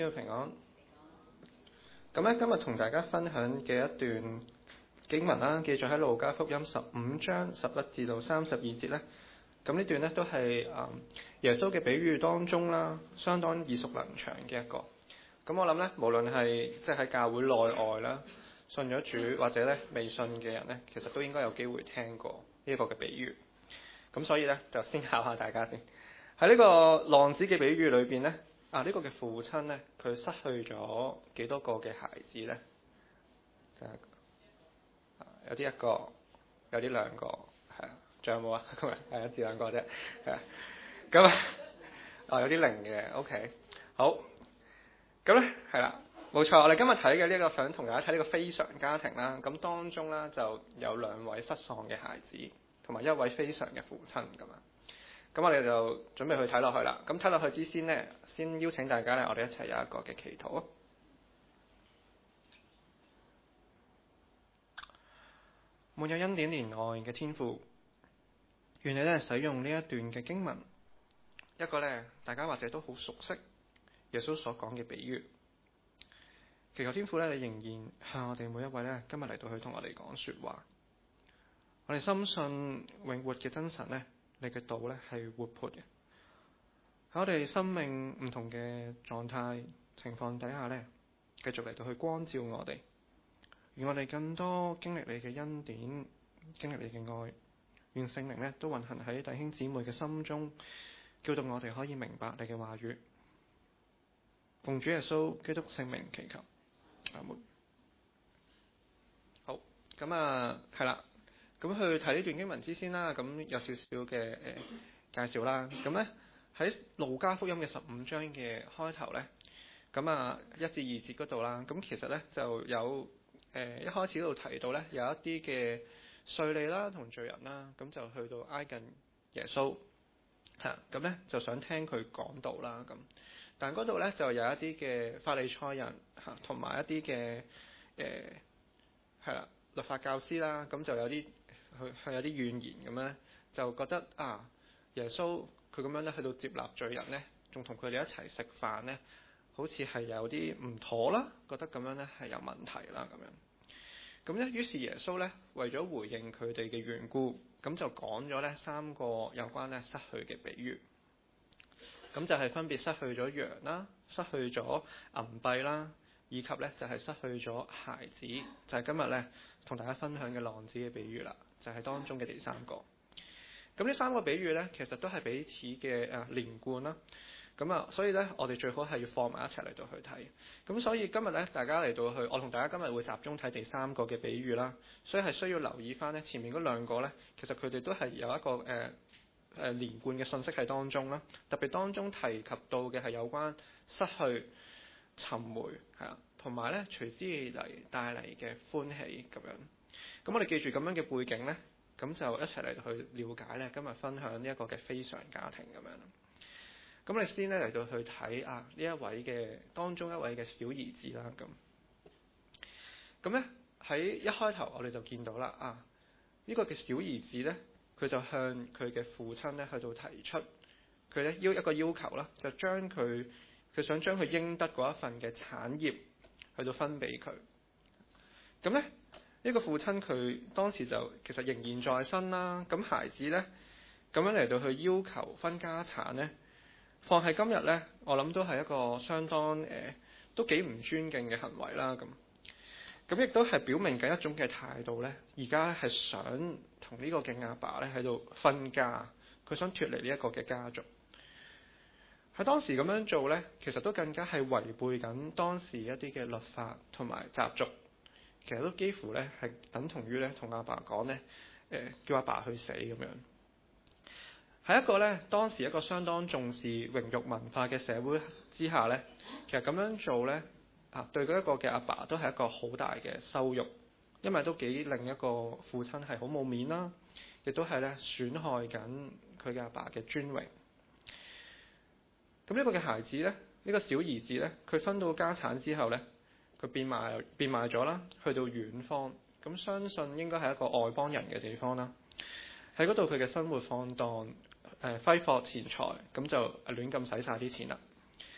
平安。咁咧，今日同大家分享嘅一段經文啦，記載喺路加福音15章11至到32節咧。咁呢段咧都係耶穌嘅比喻當中啦，相當耳熟能詳嘅一個。咁我諗咧，無論係即係喺教會內外啦，信咗主或者咧未信嘅人咧，其實都應該有機會聽過呢一個嘅比喻。咁所以咧，就先考下大家先。喺呢個浪子嘅比喻裏邊咧。呢個嘅父親咧，佢失去咗幾多個嘅孩子咧？有啲一個，有啲兩個，係啊，仲有冇啊？今日係一至兩個啫，係啊。咁有啲零嘅 ，OK， 好。咁咧係啦，冇錯。我哋今日睇嘅呢個想同大家睇呢個非常家庭啦。咁當中咧就有兩位失喪嘅孩子，同埋一位非常嘅父親咁啊。咁我哋就準備去睇落去啦。咁睇落去之先呢，先邀請大家咧，我哋一齊有一個嘅祈禱。滿有恩典憐愛嘅天父，願你咧使用呢一段嘅經文，一個咧大家或者都好熟悉耶穌所講嘅比喻。祈求天父咧，你仍然向我哋每一位咧，今日嚟到去同我哋講說話。我哋深信永活嘅真神咧，你嘅道咧係活潑嘅，喺我哋生命唔同嘅狀態情況底下咧，繼續嚟到去光照我哋，願我哋更多經歷你嘅恩典，經歷你嘅愛，願聖靈咧都運行喺弟兄姊妹嘅心中，叫到我哋可以明白你嘅話語。奉主耶穌基督聖名祈求，阿門。好，咁係啦。咁去睇呢段經文之先啦，咁有少少嘅介紹啦。咁咧喺路加福音嘅15章嘅開頭咧，咁1至2節嗰度啦，咁其實咧就有一開始嗰度提到咧，有一啲嘅稅吏啦同罪人啦，咁就去到挨近耶穌嚇，咁咧就想聽佢講道啦咁。但嗰度咧就有一啲嘅法利賽人嚇，同埋一啲嘅係啦律法教師啦，咁就有啲。佢有啲怨言咁樣，就覺得耶穌佢咁樣咧去到接納罪人咧，仲同佢哋一齊食飯咧，好似係有啲唔妥啦，覺得咁樣咧係有問題啦咁樣。咁咧於是耶穌咧為咗回應佢哋嘅緣故，咁就講咗咧3個有關咧失去嘅比喻。咁就係分別失去咗羊啦，失去咗銀幣啦，以及咧就係失去咗孩子，就係今日咧同大家分享嘅浪子嘅比喻啦。就係當中嘅第3個。咁呢3個比喻咧，其實都係彼此嘅連貫啦。咁所以咧，我哋最好係要放埋一齊嚟到去睇。咁所以今日咧，大家嚟到去，我同大家今日會集中睇第3個嘅比喻啦。所以係需要留意翻咧，前面嗰2個咧，其實佢哋都係有一個連貫嘅信息喺當中啦。特別當中提及到嘅係有關失去、尋回係啦，同埋咧隨之而嚟帶嚟嘅歡喜咁樣。咁我哋記住咁樣嘅背景呢，咁就一齊嚟去了解呢今日分享呢一個嘅非常家庭咁樣。咁我哋先呢嚟到去睇呢一位嘅當中一位嘅小兒子啦咁呢，喺一開頭我哋就見到啦呢個嘅小兒子呢，佢就向佢嘅父親呢去到提出佢呢一個要求啦，就將佢想將佢應得嗰一份嘅產業去到分俾佢。咁呢。呢個父親佢當時就其實仍然在生啦，咁孩子呢，咁樣嚟到去要求分家產呢，放喺今日呢，我諗都係一個相當都幾唔尊敬嘅行為啦咁亦都係表明緊一種嘅態度呢，而家係想同呢個嘅阿爸呢喺度分家，佢想脫離呢一個嘅家族。喺當時咁樣做呢，其實都更加係違背緊當時一啲嘅律法同埋習俗。其實都幾乎咧係等同於咧同阿爸講咧，叫阿爸去死咁樣。喺一個咧當時一個相當重視榮辱文化嘅社會之下咧，其實咁樣做咧對嗰一個嘅阿爸都係一個好大嘅羞辱，因為都幾令一個父親係好冇面啦，亦都係咧損害緊佢嘅阿爸嘅尊榮。咁呢個嘅孩子咧，呢個小兒子咧，佢分到家產之後咧。佢變賣咗啦，去到遠方，咁相信應該係一個外邦人嘅地方啦。喺嗰度佢嘅生活放蕩，揮霍錢財，咁就亂咁使晒啲錢啦。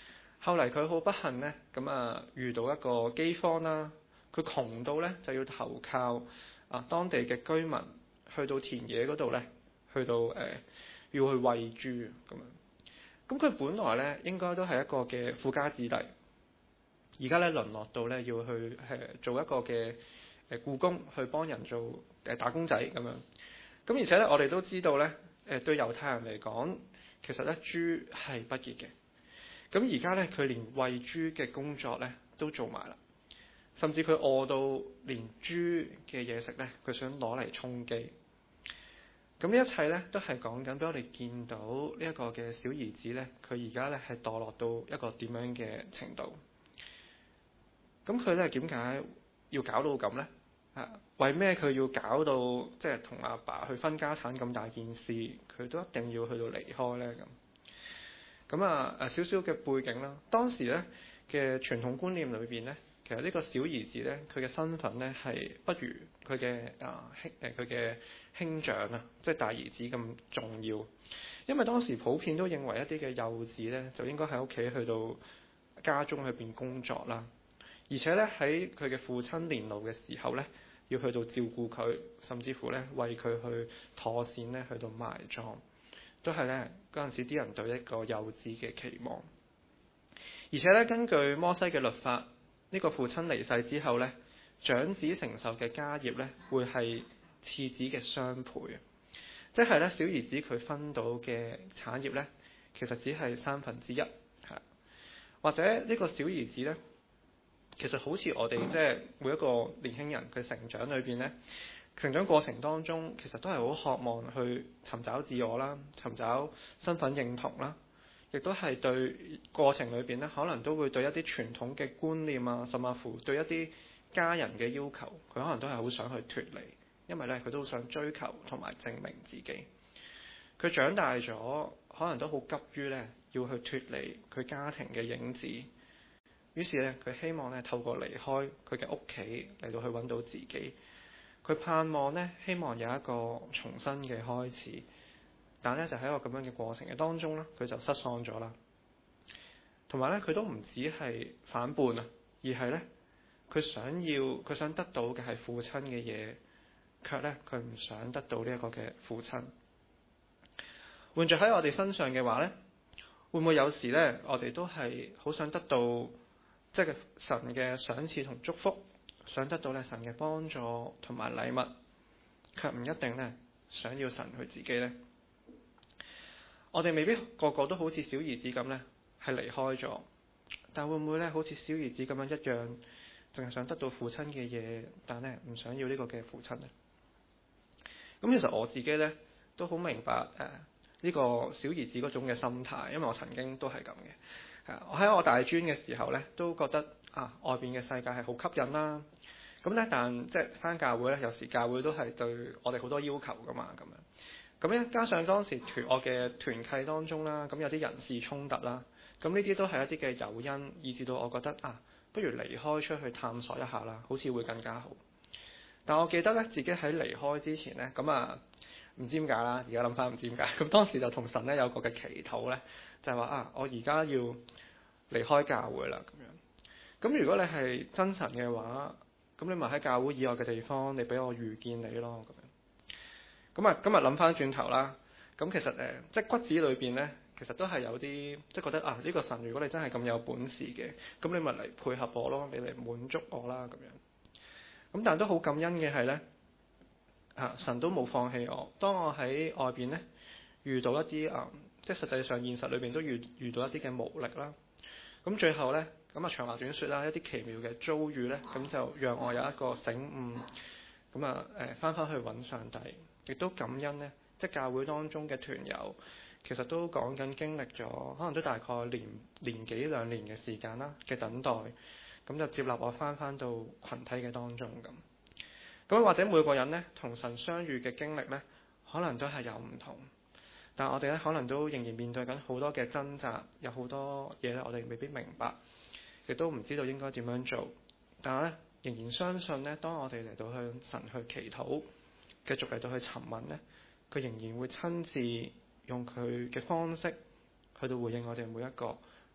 後嚟佢好不幸呢，咁遇到一個饑荒啦，佢窮到呢，就要投靠當地嘅居民，去到田野嗰度呢，去到要去餵豬咁樣。咁佢本來呢，應該都係一個嘅富家子弟，而家呢，淪落到呢，要去做一個嘅僱工，去幫人做打工仔咁樣。咁而且呢，我哋都知道呢，對猶太人嚟講，其實呢，豬係不潔嘅。咁而家咧，佢連餵豬嘅工作咧都做埋啦，甚至佢餓到連豬嘅嘢食咧，佢想攞嚟充飢。咁呢一切咧，都係講緊俾我哋見到呢一個嘅小兒子咧，佢而家咧係墮落到一個點樣嘅程度。咁佢咧點解要搞到咁咧？為咩佢要搞到即係同阿爸去分家產咁大件事，佢都一定要去到離開咧咁？咁少少嘅背景啦。當時咧嘅傳統觀念裏邊咧，其實呢個小兒子咧，佢嘅身份咧係不如佢嘅佢嘅兄長啊，即係大兒子咁重要。因為當時普遍都認為一啲嘅幼子咧，就應該喺屋企去到家中裏邊工作啦，而且咧喺佢嘅父親年老嘅時候咧，要去到照顧佢，甚至乎咧為佢去妥善咧去到埋葬。都係咧嗰陣時啲人對一個幼子嘅期望，而且咧根據摩西嘅律法，呢個父親離世之後咧，長子承受嘅家業咧會係次子嘅雙倍啊！即係咧小兒子佢分到嘅產業咧，其實只係1/3，或者呢個小兒子咧，其實好似我哋即係每一個年輕人佢成長裏邊咧。成長過程當中，其實都係好渴望去尋找自我啦，尋找身份認同啦，亦都係對過程裏邊咧，可能都會對一啲傳統嘅觀念啊，甚至乎對一啲家人嘅要求，佢可能都係好想去脫離，因為咧佢都好想追求同埋證明自己。佢長大咗，可能都好急於咧要去脫離佢家庭嘅影子，於是咧佢希望咧透過離開佢嘅屋企嚟到去揾到自己。佢盼望咧，希望有一個重新嘅開始，但咧就喺一個咁樣嘅過程嘅當中咧，佢就失喪咗啦。同埋咧，佢都唔止係反叛啊，而係咧佢想得到嘅係父親嘅嘢，卻咧佢唔想得到呢一個嘅父親。換著喺我哋身上嘅話咧，會唔會有時咧，我哋都係好想得到即係神嘅賞賜同祝福？想得到咧神嘅幫助同埋禮物，卻唔一定咧想要神佢自己咧。我哋未必個個都好似小兒子咁咧，係離開咗，但會唔會咧好似小兒子咁樣一樣，淨係想得到父親嘅嘢，但咧唔想要呢個嘅父親咧？咁其實我自己咧都好明白呢個小兒子嗰種嘅心態，因為我曾經都係咁嘅。我喺我大專嘅時候咧，都覺得外邊嘅世界係好吸引啦。咁咧，但即係返教會咧，有時教會都係對我哋好多要求噶嘛，咁樣。咁咧，加上當時我嘅團契當中啦，咁有啲人事衝突啦，咁呢啲都係一啲嘅誘因，以至到我覺得不如離開出去探索一下啦，好似會更加好。但我記得咧，自己喺離開之前咧，唔知點解啦，而家諗翻唔知點解。咁當時就同神咧有個嘅祈禱咧，就係話我而家要離開教會啦，咁樣。咁如果你係真神嘅話，咁你咪喺教會以外嘅地方，你俾我遇見你咯，咁樣。咁今日諗翻轉頭啦，咁其實即係骨子裏邊咧，其實都係有啲即係覺得呢個神，如果你真係咁有本事嘅，咁你咪嚟配合我咯，你嚟滿足我啦，咁樣。咁但係都好感恩嘅係咧，神都冇放棄我。當我喺外邊咧遇到一啲即係實際上現實裏邊都遇到一啲嘅無力啦。咁最後咧，長話短說啦，一啲奇妙嘅遭遇咧，咁就讓我有一個醒悟，翻去揾上帝，亦都感恩咧，即係教會當中嘅團友，其實都講緊經歷咗，可能都大概年幾2年嘅時間啦嘅等待，咁就接納我翻到群體嘅當中咁。咁或者每個人咧同神相遇嘅經歷咧，可能都係有唔同。但我哋咧可能都仍然面對緊好多嘅掙扎，有好多嘢咧我哋未必明白，亦都唔知道應該點樣做。但係咧仍然相信咧，當我哋嚟到向神去祈禱，繼續嚟到去尋問咧，佢仍然會親自用佢嘅方式去到回應我哋每一個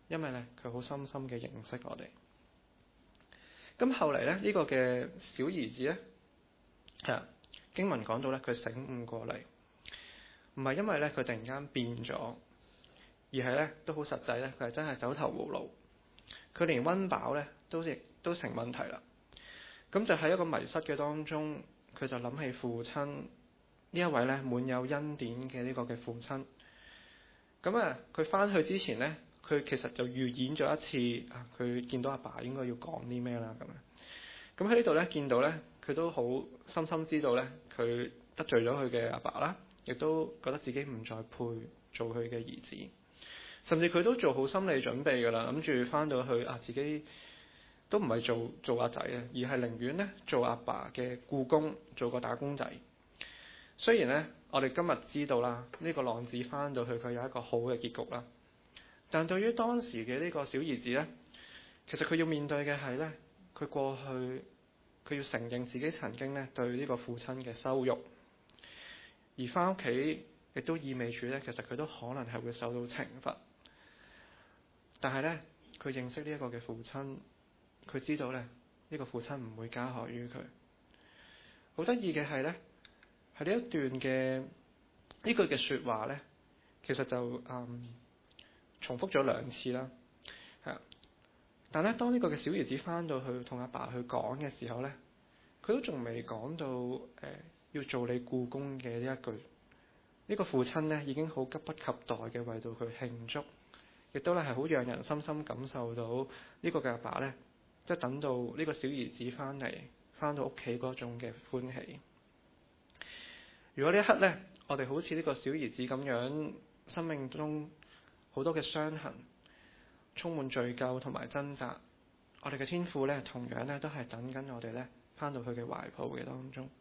因為咧佢好深深嘅認識我哋。咁後嚟咧呢個嘅小兒子咧，經文講到咧佢醒悟過嚟，唔係因為咧佢突然間變咗，而係咧都好實際咧，佢係真係走投無路，佢連溫飽咧都成問題啦。咁就喺一個迷失嘅當中，佢就諗起父親呢一位咧滿有恩典嘅呢個嘅父親。咁佢翻去之前咧，佢其實就預演咗一次佢見到阿爸應該要講啲咩啦咁樣。咁喺呢度咧見到咧，佢都好深深知道咧，佢得罪咗佢嘅阿爸啦，亦都覺得自己唔再配做佢嘅兒子，甚至佢都做好心理準備㗎啦，諗住翻到去自己都唔係做阿仔啊，而係寧願咧做阿爸嘅僱工，做個打工仔。雖然咧，我哋今日知道啦，呢個浪子翻到去佢有一個好嘅結局啦，但對於當時嘅呢個小兒子咧，其實佢要面對嘅係咧，佢過去佢要承認自己曾經咧對呢個父親嘅羞辱，而翻屋企亦都意味住咧，其實佢都可能係會受到懲罰。但係咧，佢認識呢一個嘅父親，佢知道咧呢個父親唔會加害於佢。好得意嘅係咧，喺呢一段嘅呢句嘅説話咧，其實就重複咗2次啦，但咧，當呢個嘅小兒子翻到去同阿爸去講嘅時候咧，佢都仲未講到要做你僱工嘅呢一句。呢個父親咧已經好急不及待嘅為到佢慶祝，亦都咧係好讓人深深感受到呢個嘅阿爸咧，即係等到呢個小兒子翻到屋企嗰種嘅歡喜。如果呢一刻咧，我哋好似呢個小兒子咁樣，生命中好多嘅傷痕，充滿罪疚同埋掙扎，我哋嘅天父咧，同樣咧都係等緊我哋咧翻到佢嘅懷抱嘅當中。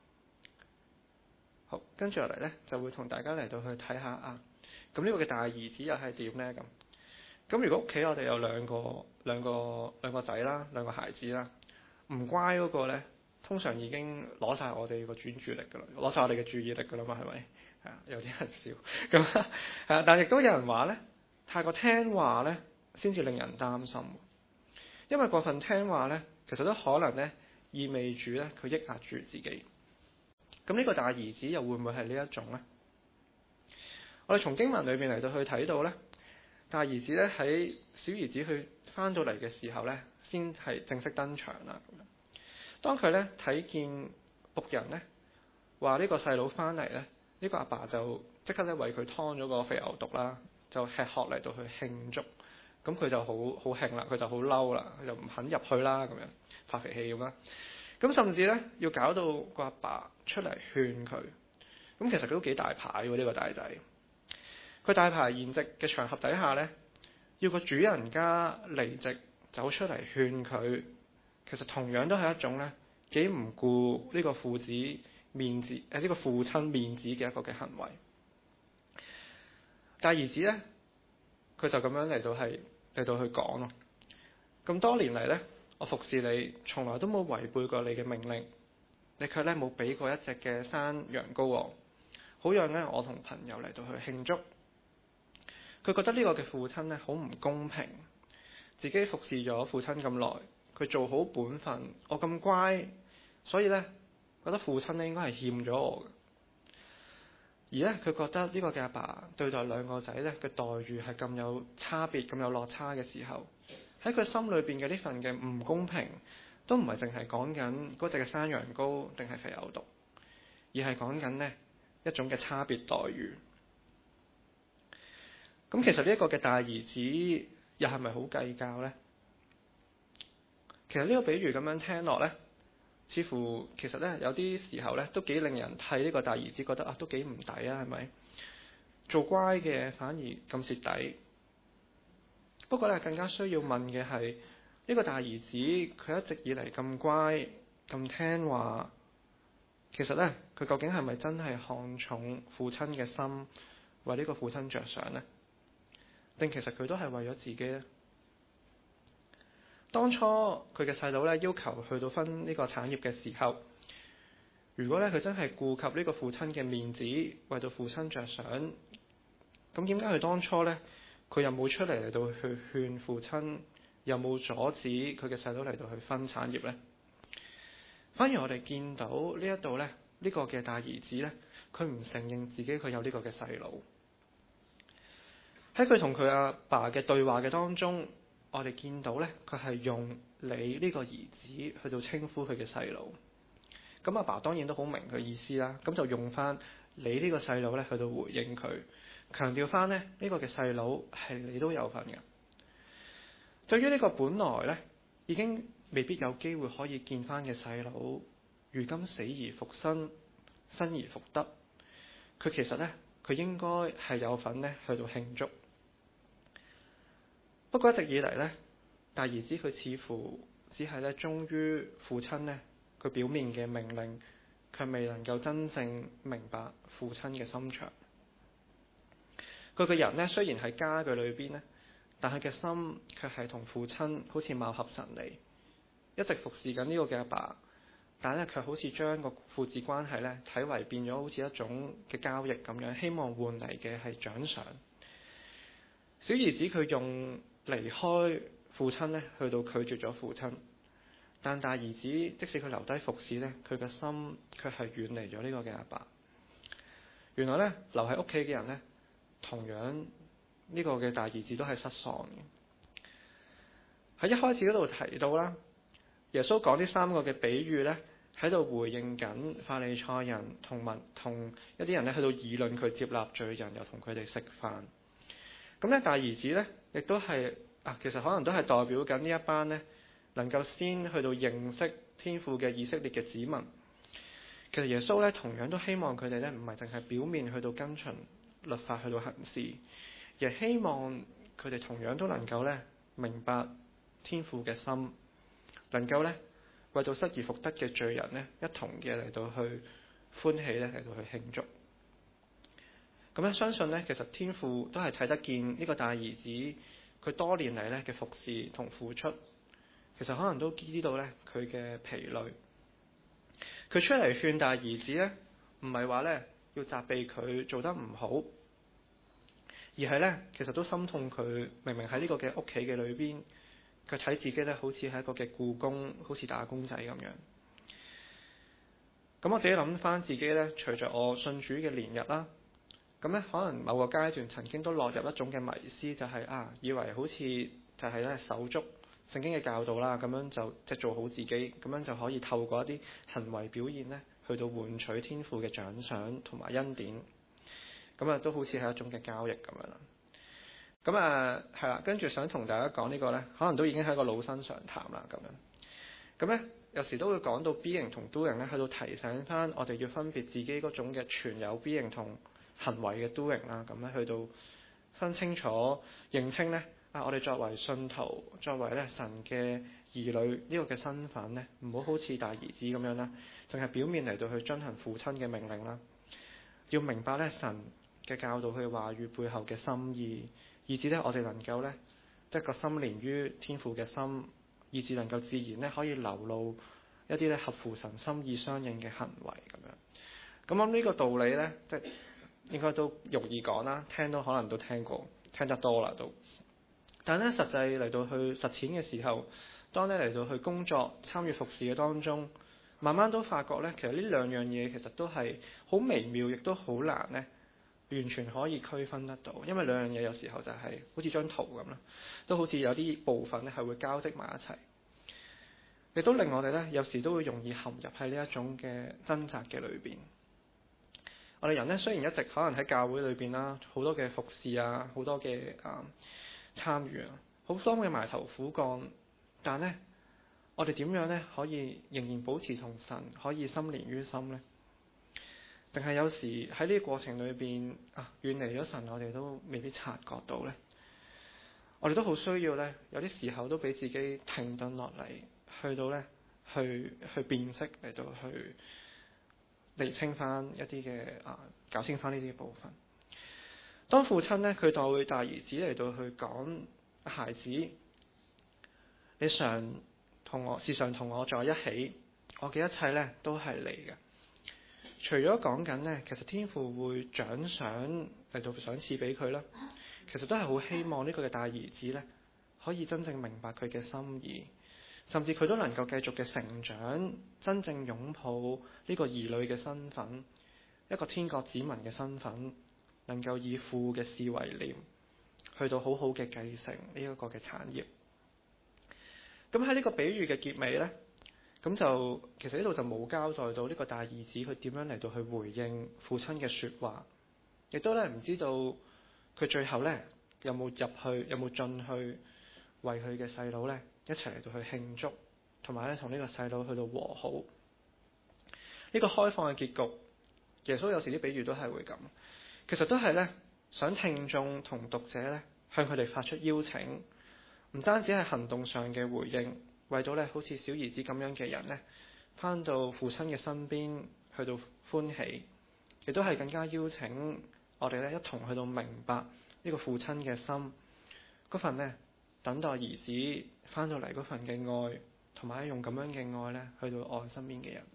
好，跟住落嚟咧，就會同大家嚟到去睇下咁呢個嘅大兒子又係點咧咁？咁如果屋企我哋有兩個仔啦，兩個孩子啦，唔乖嗰個咧，通常已經攞晒我哋個專注力噶啦，攞晒我哋嘅注意力噶啦嘛，係咪？有啲人笑咁但亦都有人話咧，太過聽話咧，先至令人擔心。因為過分聽話咧，其實都可能咧意味住咧佢抑壓住自己。咁呢個大兒子又會唔會係呢一種咧？我哋從經文裏邊嚟到去睇到咧，大兒子咧喺小兒子去翻到嚟嘅時候咧，先係正式登場啦。咁樣，當佢咧睇見僕人咧話呢個細佬翻嚟咧，呢個阿爸就即刻咧為佢劏咗個肥牛犢啦，就吃喝嚟到去慶祝。咁佢就好興啦，佢就好嬲啦，佢就唔肯入去啦，咁樣發脾氣咁啦。咁甚至咧要搞到個阿爸出嚟勸佢。咁其實佢都幾大牌喎，呢個大仔。佢大排筵席嘅場合底下咧，要個主人家離席走出嚟勸佢，其實同樣都係一種咧幾唔顧呢個父子面子呢個父親面子嘅一個嘅行為。大兒子咧，佢就咁樣嚟到去講咯。咁多年嚟咧，我服侍你，從來都冇違背過你嘅命令，你卻咧冇俾過一隻嘅山羊羔我，好讓咧我同朋友嚟到去慶祝。佢覺得呢個嘅父親咧好唔公平，自己服侍咗父親咁耐，佢做好本分，我咁乖，所以咧覺得父親咧應該係欠咗我嘅。而咧佢覺得呢個嘅阿爸對待兩個仔咧嘅待遇係咁有差別、咁有落差嘅時候，喺佢心裏邊嘅呢份嘅唔公平，都唔係淨係講緊嗰隻嘅山羊羔定係肥牛犢，而係講緊呢一種嘅差別待遇。咁其實呢一個嘅大兒子又係咪好計較呢？其實呢個比喻咁樣聽落呢，似乎其實呢有啲時候呢都幾令人替呢個大兒子覺得都幾唔抵啊，係咪？做乖嘅反而咁蝕底。不過呢，更加需要問嘅係呢個大兒子佢一直以嚟咁乖咁聽話，其實呢，佢究竟係咪真係看重父親嘅心，為呢個父親着想呢？定其實佢都係為咗自己呢？當初佢嘅細佬咧要求去到分呢個產業嘅時候，如果咧佢真係顧及呢個父親嘅面子，為到父親着想，咁點解佢當初咧佢又冇出嚟到去勸父親，又冇阻止佢嘅細佬嚟到去分產業呢？反而我哋見到呢一度呢，呢個嘅大兒子呢，佢唔承認自己佢有呢個嘅細佬。喺佢同佢阿爸嘅對話嘅當中，我哋見到呢，佢係用你呢個兒子去到稱呼佢嘅細佬。咁阿爸當然都好明佢意思啦，咁就用翻你呢個細佬呢去到回應佢，強調翻呢，呢個嘅細佬係你都有份嘅。對於呢個本來呢已經未必有機會可以見翻嘅細佬，如今死而復生，生而復得，佢其實呢，佢應該係有份呢去到慶祝。不過一直以嚟呢，大兒子佢似乎只係呢忠於父親呢佢表面嘅命令，卻未能夠真正明白父親嘅心腸。佢個人呢，雖然喺家嘅裏邊呢，但係嘅心卻係同父親好似貌合神離，一直服侍緊呢個嘅阿爸，但係咧卻好似將個父子關係呢睇為變咗好似一種嘅交易咁樣，希望換嚟嘅係獎賞。小兒子佢用離開父親呢去到拒絕咗父親，但大兒子即使佢留低服侍呢，佢嘅心卻係遠離咗呢個嘅阿爸。原來呢，留喺屋企嘅人呢，同樣呢個嘅大兒子都係失喪嘅。喺一開始嗰度提到啦，耶穌講呢3個嘅比喻呢，喺度回應緊法利賽人同一啲人呢去到議論佢接納罪人，又同佢哋食飯。咁咧大兒子呢，亦都係其實可能都係代表緊呢一班呢，能夠先去到認識天父嘅以色列嘅子民。其實耶穌呢，同樣都希望佢哋呢，唔係淨係表面去到跟循律法去到行事，而希望佢哋同樣都能夠呢，明白天父嘅心，能夠呢，為到失而復得嘅罪人呢，一同嘅嚟到去歡喜呢，嚟到去慶祝。咁樣相信呢，其實天父都係睇得見呢個大兒子佢多年嚟呢嘅服侍同付出，其實可能都知道呢，佢嘅疲累。佢出嚟勸大兒子呢，唔係話呢要責備佢做得唔好，而係呢，其實都心痛佢明明喺呢個嘅屋企嘅裏邊，佢睇自己呢好似係一個嘅僱工，好似打工仔咁樣。咁我自己諗翻自己呢，隨着我信主嘅年日啦，咁咧可能某個階段曾經都落入一種嘅迷思，就係以為好似就係咧守足聖經嘅教導啦，咁樣就即係做好自己，咁樣就可以透過一啲行為表現咧，去到換取天父嘅獎賞同埋恩典。咁都好似係一種嘅交易咁樣啦。咁係啦，跟住想同大家講呢個咧，可能都已經係一個老生常談啦咁樣。咁咧有時都會講到 B 型同 Do 型咧，去到提醒翻我哋要分別自己嗰種嘅存有 B 型同行為嘅 Do 型啦，咁咧去到分清楚認清咧我哋作為信徒，作為咧神嘅兒女呢個嘅身份咧，唔好似大兒子咁樣啦，淨係表面嚟到去遵行父親嘅命令啦。要明白咧神嘅教導，佢嘅話語背後嘅心意，以至咧我哋能夠咧一個心連於天父嘅心，以至能夠自然咧可以流露一啲咧合乎神心意相應嘅行為咁樣。咁我諗呢個道理咧，即係應該都容易講啦，聽到可能都聽過，聽得多啦都。但係咧實際嚟到去實踐嘅時候，當你嚟到去工作參與服侍嘅當中，慢慢都發覺咧，其實呢兩樣嘢其實都係好微妙，亦都好難咧完全可以區分得到。因為兩樣嘢有時候就係好似張圖咁啦，都好似有啲部分咧係會交織埋一齊，亦都令我哋咧有時都會容易陷入喺呢一種嘅掙扎嘅裏邊。我哋人咧雖然一直可能喺教會裏邊啦，好多嘅服侍啊，好多嘅參與啊，好多嘅埋頭苦幹，但咧我哋點樣咧可以仍然保持同神可以心連於心呢？定係有時喺呢個過程裏邊遠離咗神，我哋都未必察覺到呢？我哋都好需要咧，有啲時候都俾自己停頓落嚟，去到咧去辨識嚟到去釐清翻一啲嘅搞清翻呢啲部分。當父親咧佢對大兒子嚟到去講，孩子，你常同我在一起，我嘅一切咧都係你嘅。除咗講緊咧，其實天父會獎賞嚟到賞賜俾佢啦， 其實都係好希望呢個嘅大兒子呢，可以真正明白佢嘅心意，甚至佢都能夠繼續嘅成長，真正擁抱呢個兒女嘅身份，一個天國子民嘅身份，能夠以父嘅事為念，去到好好嘅繼承呢一個嘅產業。咁喺呢個比喻嘅結尾呢，咁就其實呢度就冇交代到呢個大兒子佢點樣嚟到去回應父親嘅說話，亦都咧唔知道佢最後呢有冇入去，有冇進去為佢嘅細佬呢一齊嚟到去慶祝，同埋咧同呢個細佬去到和好。呢個開放嘅結局，耶穌有時啲比喻都係會咁，其實都係呢想聽眾同讀者呢向佢哋發出邀請，唔單止係行動上嘅回應，為到呢好似小兒子咁樣嘅人呢返到父親嘅身邊去到歡喜，亦都係更加邀請我哋呢一同去到明白呢個父親嘅心，嗰份呢等待兒子返到嚟嗰份嘅愛，同埋用咁樣嘅愛呢去到愛身邊嘅人。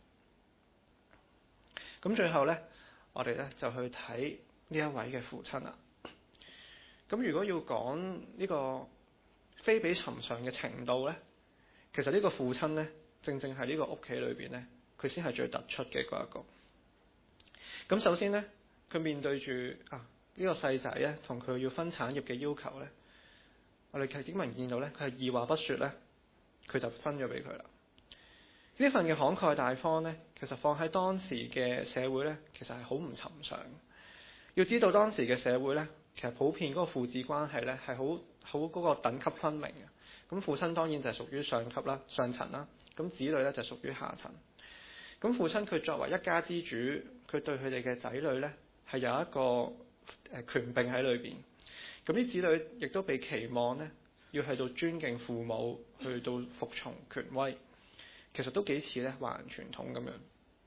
咁最後呢，我哋呢就去睇呢一位嘅父親啦。咁如果要講呢個非比尋常嘅程度呢，其實呢個父親呢，正正係呢個屋企裏邊呢，佢先係最突出嘅嗰一個。咁首先呢，佢面對住呢個細仔呢，同佢要分產業嘅要求呢，我哋經文見到呢，佢係二話不說呢，佢就分咗俾佢啦。呢份嘅慷慨大方呢，其實放喺當時嘅社會呢，其實係好唔尋常。要知道當時嘅社會呢，其實普遍嗰個父子關係呢係好嗰個等級分明嘅。咁父親當然就係屬於上級啦、上層啦，咁子女呢就屬於下層。咁父親佢作為一家之主，佢對佢哋嘅仔女呢係有一個權柄喺裏邊。咁啲子女亦都被期望呢要去到尊敬父母，去到服從權威。其實都幾似咧華人傳統咁樣。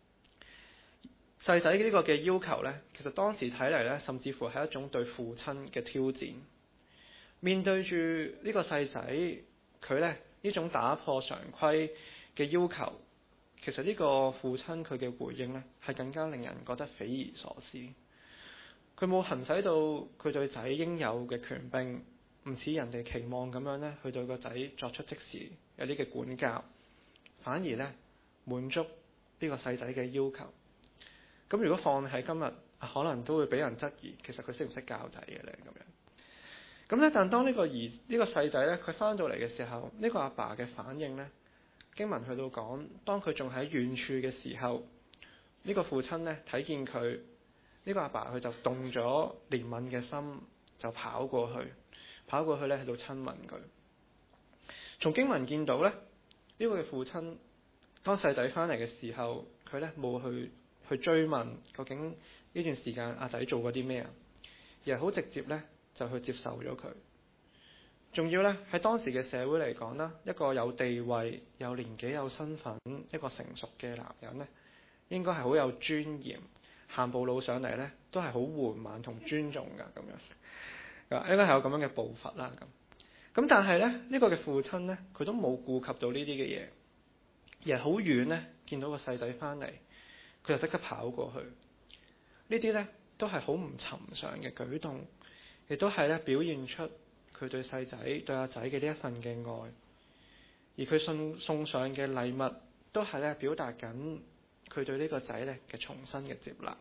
細仔呢個嘅要求呢，其實當時睇嚟呢，甚至乎係一種對父親嘅挑戰。面對住呢個細仔，佢呢種打破常規嘅要求，其實呢個父親佢嘅回應呢，係更加令人覺得匪夷所思。佢冇行使到佢對仔應有嘅權柄，唔似人哋期望咁樣呢，去對個仔作出即時有啲嘅管教。反而呢，滿足呢個細仔嘅要求。咁如果放喺今日，可能都會俾人質疑，其實佢識唔識教仔嘅呢？咁樣。咁呢，但當呢個細仔呢，佢返到嚟嘅時候，呢個阿爸嘅反應呢，經文去到講，當佢仲喺遠處嘅時候，呢個父親呢，睇見佢，呢個阿爸佢就動咗憐憫嘅心，就跑過去呢，喺度親吻佢。從經文見到呢，呢個嘅父親，當細仔返嚟嘅時候，佢呢冇去追問究竟呢段時間阿仔做過啲咩啊，而係好直接呢就去接受咗佢。仲要呢，喺當時嘅社會嚟講啦，一個有地位、有年紀、有身份、一個成熟嘅男人呢，應該係好有尊嚴，行步路上嚟呢都係好緩慢同尊重㗎，咁樣，應該係有咁樣嘅步伐啦咁。咁但係咧，呢個嘅父親呢，佢都冇顧及到呢啲嘅嘢，而係好遠呢，見到個細仔返嚟，佢就即刻跑過去。呢啲呢，都係好唔尋常嘅舉動，亦都係咧表現出佢對細仔對阿仔嘅呢一份嘅愛。而佢送上嘅禮物，都係咧表達緊佢對呢個仔呢嘅重新嘅接納。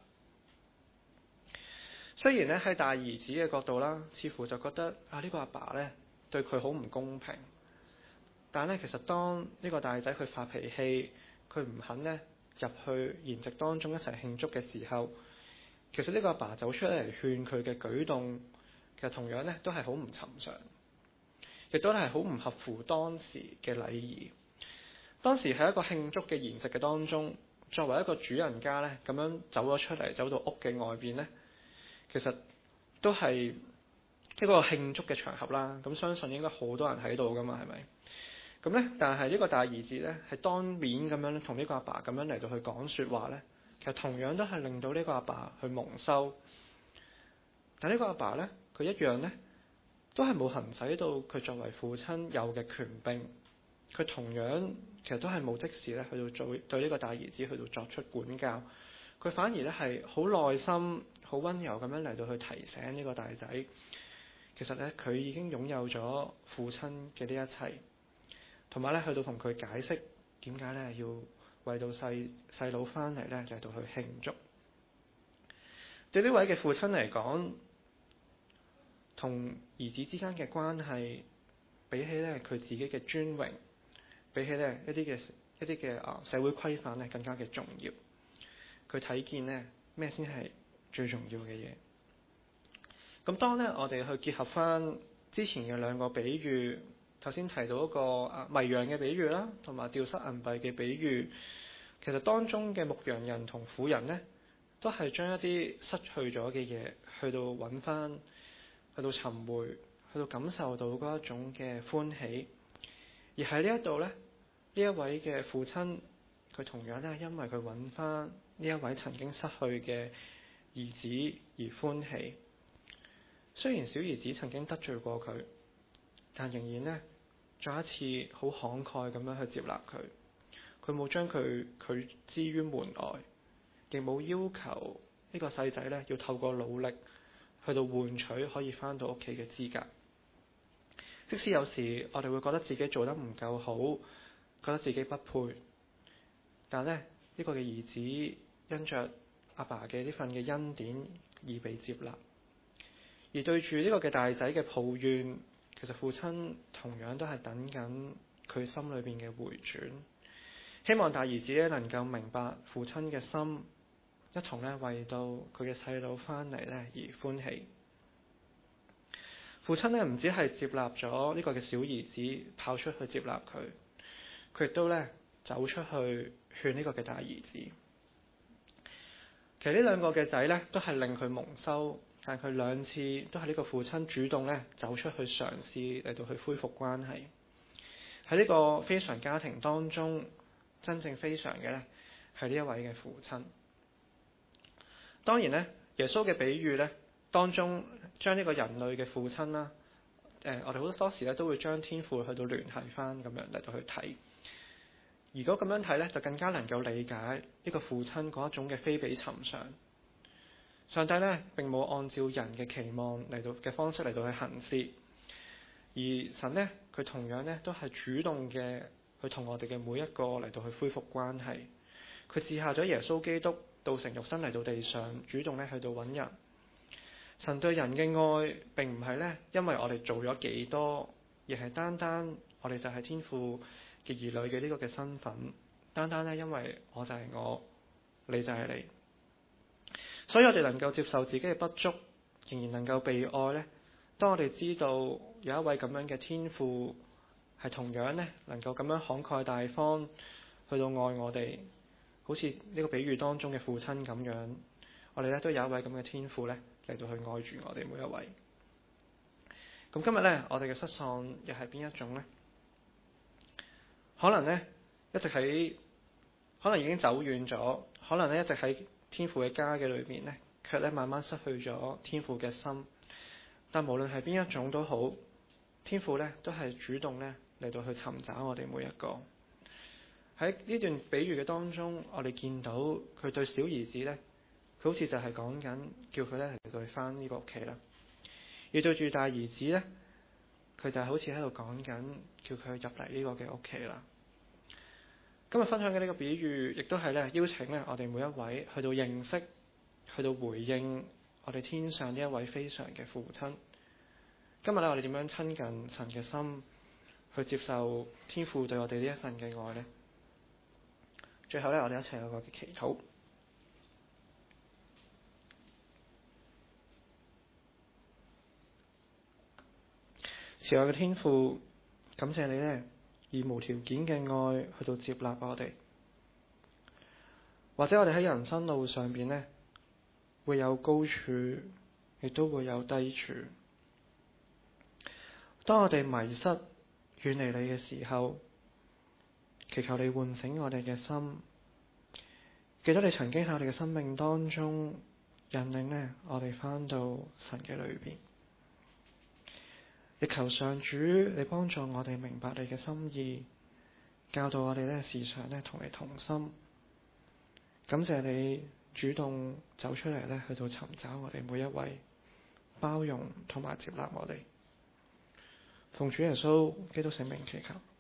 雖然呢，喺大兒子嘅角度啦，似乎就覺得呢個阿爸呢，對佢好唔公平，但係其實當呢個大仔佢發脾氣，佢唔肯呢入去筵席當中一齊慶祝嘅時候，其實呢個阿爸走出嚟勸佢嘅舉動，其實同樣呢都係好唔尋常，亦都係好唔合乎當時嘅禮儀。當時喺一個慶祝嘅筵席嘅當中，作為一個主人家呢，咁樣走咗出嚟，走到屋嘅外邊呢，其實都係一個慶祝嘅場合啦，咁相信應該好多人喺度噶嘛，係咪？咁呢，但係呢個大兒子呢，係當面咁樣同呢個阿爸咁樣嚟到去講說話呢，其實同樣都係令到呢個阿爸去蒙羞。但呢個阿爸呢，佢一樣呢，都係冇行使到佢作為父親有嘅權柄，佢同樣其實都係冇即時呢去到對呢個大兒子去到作出管教，佢反而呢係好耐心、好溫柔咁樣嚟到去提醒呢個大仔。 其實咧佢已經擁有咗父親嘅呢一切，同埋咧去到同佢解釋點解咧要為到細佬翻嚟咧嚟到去慶祝。對呢位嘅父親嚟講，同兒子之間嘅關係，比起咧佢自己嘅尊榮，比起咧一啲嘅社會規範咧更加嘅重要。佢睇見咧咩先係最重要嘅嘢。咁當咧我哋去結合翻之前嘅兩個比喻，頭先提到一個迷羊嘅比喻啦，同埋吊失銀幣嘅比喻，其實當中嘅牧羊人同婦人咧，都係將一啲失去咗嘅嘢去到揾翻，去到尋回，去到感受到嗰一種嘅歡喜。而喺呢一度咧，呢一位嘅父親，佢同樣咧因為佢揾翻呢一位曾經失去嘅兒子而歡喜。雖然小兒子曾經得罪過佢，但仍然咧再一次好慷慨咁樣去接納佢。佢冇將佢拒之於門外，亦冇要求呢個細仔咧要透過努力去到換取可以翻到屋企嘅資格。即使有時我哋會覺得自己做得唔夠好，覺得自己不配，但咧呢個嘅兒子因着阿爸嘅呢份嘅恩典而被接納。而對住呢個嘅大仔嘅抱怨，其實父親同樣都係等緊佢心裏邊嘅回轉，希望大兒子咧能夠明白父親嘅心，一同咧為到佢嘅細佬翻嚟咧而歡喜。父親咧唔止係接納咗呢個嘅小兒子跑出去接納佢，佢亦都咧走出去勸呢個嘅大兒子。其實呢兩個嘅仔咧都係令佢蒙羞。但佢兩次都係呢個父親主動咧走出去嘗試嚟到去恢復關係。喺呢個非常家庭當中，真正非常嘅咧係呢一位嘅父親。當然咧，耶穌嘅比喻咧當中將呢個人類嘅父親啦，我哋好多時咧都會將天父去到聯繫翻咁樣嚟到去睇。如果咁樣睇咧，就更加能夠理解呢個父親嗰一種嘅非比尋常。上帝咧並冇按照人嘅期望嚟到嘅方式嚟到去行事，而神咧佢同樣咧都係主動嘅去同我哋嘅每一個嚟到去恢復關係。佢賜下咗耶穌基督道成肉身嚟到地上，主動咧去到揾人。神對人嘅愛並唔係咧因為我哋做咗幾多，而係單單我哋就係天父嘅兒女嘅呢個嘅身份，單單咧因為我就係我，你就係你。所以我哋能夠接受自己嘅不足，仍然能夠被愛咧。當我哋知道有一位咁樣嘅天父，係同樣咧能夠咁樣慷慨大方去到愛我哋，好似呢個比喻當中嘅父親咁樣，我哋咧都有一位咁嘅天父咧嚟到去愛住我哋每一位。咁今日咧，我哋嘅失喪又係邊一種咧？可能咧一直喺，可能已經走遠咗，可能咧一直喺天父嘅家嘅裏面咧，卻咧慢慢失去咗天父嘅心。但無論係邊一種都好，天父咧都係主動咧嚟到去尋找我哋每一個。喺呢段比喻嘅當中，我哋見到佢對小兒子咧，佢好似就係講緊叫佢咧嚟到去返呢個屋企啦。而對住大兒子咧，佢就係好似喺度講緊叫佢入嚟呢個嘅屋企啦。今日分享嘅呢個比喻，亦都係咧邀請咧我哋每一位去到認識，去到回應我哋天上呢一位非常嘅父親。今日咧我哋點樣親近神嘅心，去接受天父對我哋呢一份嘅愛呢？最後咧，我哋一齊有個嘅祈禱。慈愛嘅天父，感謝你咧，以無條件嘅愛去到接納我哋。或者我哋喺人生路上邊咧，會有高處，亦都會有低處。當我哋迷失、遠離你嘅時候，祈求你喚醒我哋嘅心，記得你曾經喺我哋嘅生命當中引領咧我哋返到神嘅裏邊。亦求上主你幫助我哋明白你嘅心意，教導我哋咧時常咧同你同心。感謝你主動走出嚟咧，去到尋找我哋每一位。 包容同埋接納我哋。奉主耶穌基督聖名祈求。